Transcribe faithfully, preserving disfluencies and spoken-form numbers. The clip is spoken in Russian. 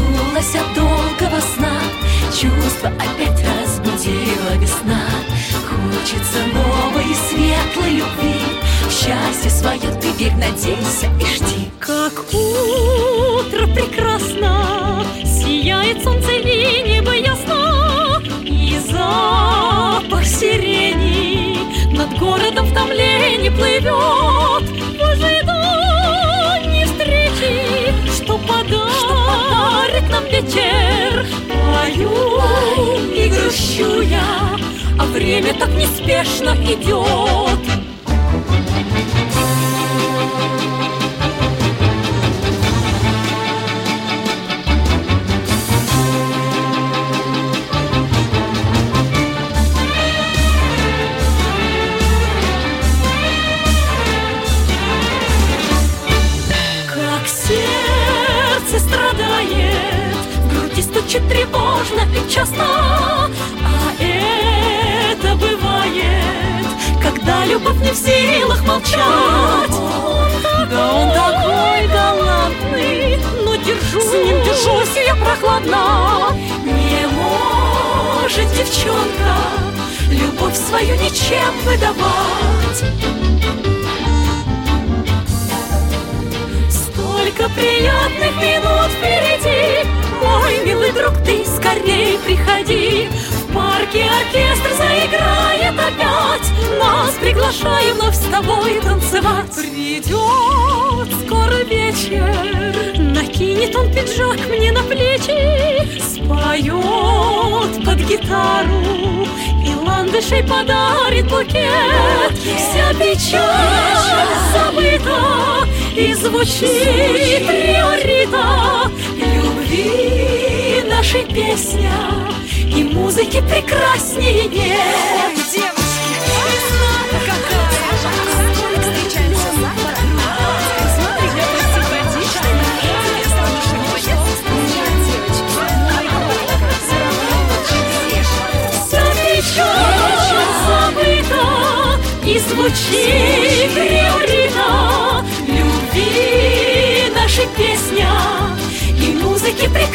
Очнулась от долгого сна, чувство опять разбудила весна. Хочется новой и светлой любви, в счастье свое ты верь, надейся и жди. Как утро прекрасно, сияет солнце и небо ясно, и запах сирени над городом в томлении плывет в ожидании встречи, что подарит нам вечер. Пою и грущу я, а время так неспешно идет. Страдает, в груди стучит тревожно и часто. А это бывает, когда любовь не в силах молчать. Он такой, да он такой галантный, но держу, с ним держусь я прохладно. Не может девчонка любовь свою ничем выдавать. Сколько приятных минут впереди, мой милый друг, ты скорей приходи. В парке оркестр заиграет опять, нас приглашая вновь с тобой танцевать. Придет скоро вечер, накинет он пиджак мне на плечи, споет под гитару и ландышей подарит букет. Вся печаль забыта, и звучит риорита любви нашей песня, и музыки прекраснее нет. Ой, девушки, весна-то какая! Встречаемся завтра. Смотри, какой симпатичный. Интересно, что не боец. Вся печаль забыта, и звучит риорита любви наша песня, и музыки прекрасной